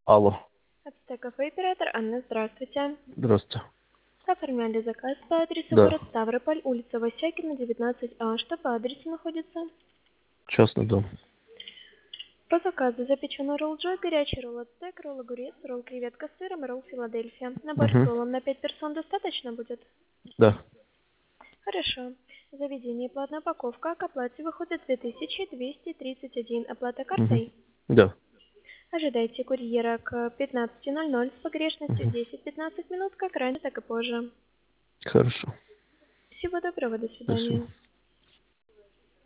Алло. Ацтеков и оператор Анна, здравствуйте. Здравствуйте. Оформляли заказ по адресу Да. город Ставрополь, улица Васякина, 19А. Что по адресу находится? Частный дом. По заказу запеченный ролл Джой, горячий ролл ацтек, ролл огурец, ролл креветка с сыром и ролл Филадельфия. Набор с Угу. роллом на 5 персон достаточно будет? Да. Хорошо. Заведение платная упаковка. К оплате выходит 2231. Оплата Угу. картой. Да. Ожидайте курьера к 15:00 с погрешностью Угу. 10-15 минут, как раньше, так и позже. Хорошо. Всего доброго, до Спасибо. свидания.